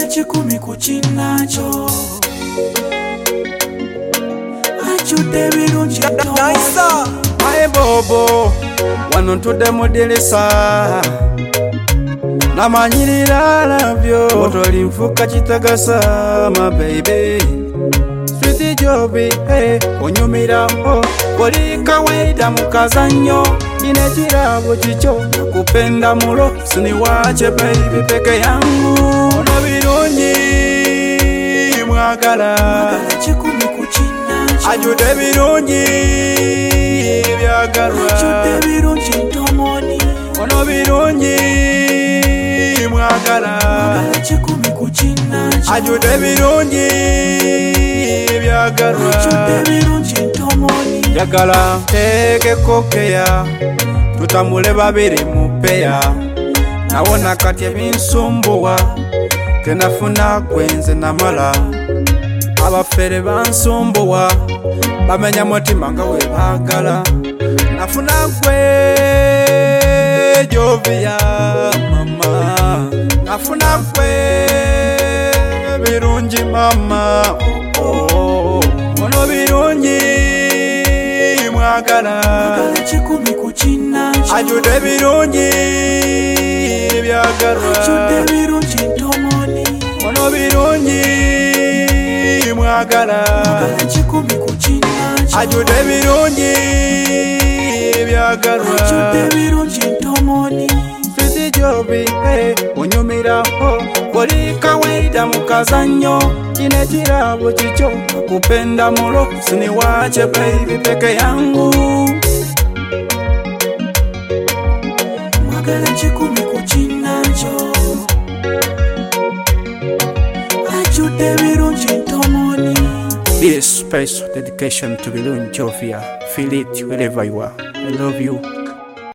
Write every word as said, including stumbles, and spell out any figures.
chikumi kuchinacho achude birungi Naisa Mae bobo Wano tude mudirisa Namanyirira nabyo Otoli mfuka chitagasa My baby Sweetie Jovi hey, onyumiraho Oli kawaida mukazanyo Ine chirabo chicho Kupenda mulo Siniwache baby peke yangu Ono birungi Mwagala Mwagala chikumi kuchinacho Ajude birungi Byagalwa Ajude birungi ntomoni Ono birungi Mwagala Mwagala chikumi kuchinacho Ajude birungi Byagalwa Ajude birungi ntomoni Yagala teke kokeya Tutamule babiri mupeya Nawona kati ebinsumbuwa Tenafuna kwenze namala Abafere bansumbuwa Bamenya mutima nga we bagala Nafuna kwe Jovia mama Nafuna kwe birungi mama oh, oh. Ono birungi mwagala Mwagala chikumi kuchinacho Ajude birungi byagalwa Ajude birungi ntomoni Ono birungi mwagala Mwagala chikumi kuchinacho Ajude birungi byagalwa Ajude birungi ntomoni Sweetie Jovi hey, onyumiraho Oli kawaida mukazanyo Ine chirabo chicho Kupenda mulo Siniwache baby peke yangu Mwagala chikumi kuchinacho Ajude birungi ntomoni. This special dedication to Birungi Jovia. Feel it wherever you are. I love you.